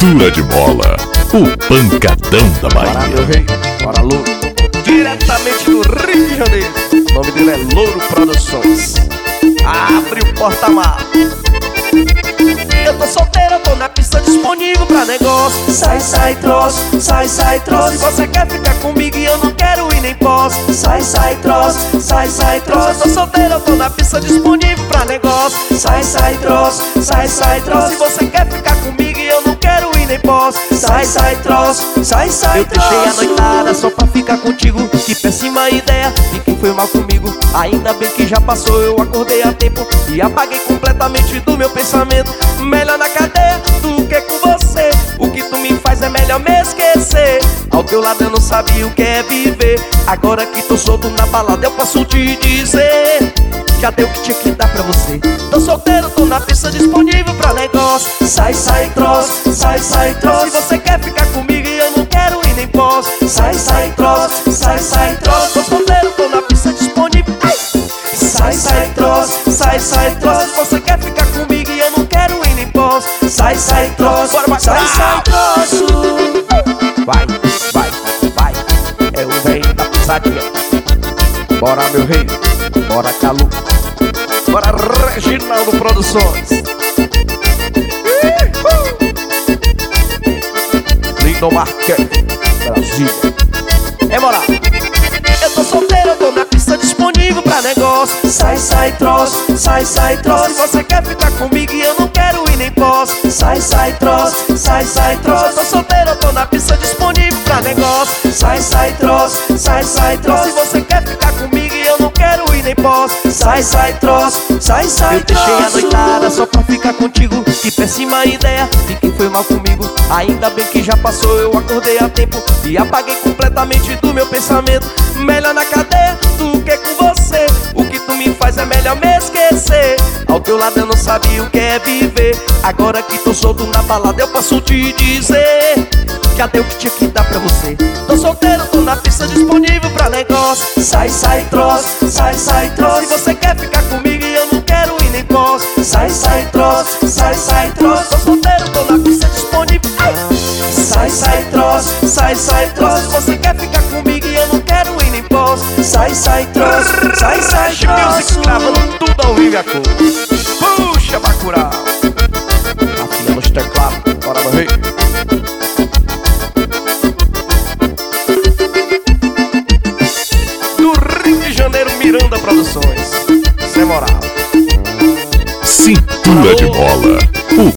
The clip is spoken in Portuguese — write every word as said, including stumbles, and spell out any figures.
Cintura de mola, o pancadão da Bora, Bahia. meu rei, bora, Louro. Diretamente do Rio de Janeiro. O nome dele é Louro Produções. Abre o porta-malas. Eu tô solteiro, eu tô na pista disponível pra negócio. Sai, sai, troço, sai, sai, troço. Se você quer ficar comigo e eu não quero ir nem posso. Sai, sai, troço, sai, sai, troço. Eu tô solteiro, eu tô na pista disponível pra negócio. Sai, sai, troço, sai, sai, troço. Se você quer ficar comigo e eu não quero ir nem posso. Sai, sai, troço, sai, sai, Eu troço. deixei a noitada só pra ficar contigo. Que péssima ideia, e quem foi mal comigo? Ainda bem que já passou, eu acordei a tempo e apaguei completamente do meu pensamento. Melhor na cadeia do que com você. O que tu me faz é melhor me esquecer. Ao teu lado eu não sabia o que é viver. Agora que tô solto na balada eu posso te dizer: já deu o que tinha que dar pra você. Tô solteiro, tô na pista disponível pra negócio. Sai, sai, troço, sai, sai, troço. Se você quer ficar comigo e eu não quero ir nem posso. Sai, sai, troço, sai, sai, troço. Tô solteiro, tô na pista disponível. Ai! Sai, sai, troço, sai, sai, troço. Se você quer ficar comigo e eu não quero ir nem posso. Sai, sai, troço, Bora, sai, sai, troço. Vai, vai, vai, é o rei da pisadinha. Bora, meu rei, bora, Calu. Bora, Reginaldo Produções. Lindo Marquete, Brasília. É moral. Eu tô solteiro, eu tô na pista disponível pra negócio. Sai, sai, troço, sai, sai, troço. Se você quer ficar comigo e eu não quero ir nem posso. Sai, sai, troço, sai, sai, troço. Eu tô solteiro, eu tô na pista disponível pra negócio. Sai, sai, troço, sai, sai, troço. Se você quer ficar comigo e eu não quero ir nem posso. Sai, sai, troço, sai, sai, Eu deixei a troço. noitada só pra ficar contigo. Que péssima ideia, e quem foi mal comigo? Ainda bem que já passou, eu acordei a tempo e apaguei completamente do meu pensamento. Melhor na cadeia do que com você. O que tu me faz é melhor me esquecer. Ao teu lado eu não sabia o que é viver. Agora que tô solto na balada eu posso te dizer: já deu o que tinha que dar pra você. Tô solteiro, tô na pista disponível pra negócio. Sai, sai, troço, sai, sai, troço. Se você quer ficar comigo e eu não quero ir nem posso. Sai, sai, troço, sai, sai, troço. Tô solteiro, tô na pista disponível. Ai! Sai, sai, troço, sai, sai, troço. Se você quer ficar comigo e eu não quero ir nem posso. Sai, sai, troço, sai, sai, Music troço. gravando tudo ao vivo e a cor. Puxa, Bacurau. Afiando os teclados. Bora, meu rei. Do Rio de Janeiro, Miranda Produções. Sem moral. Cintura de mola, o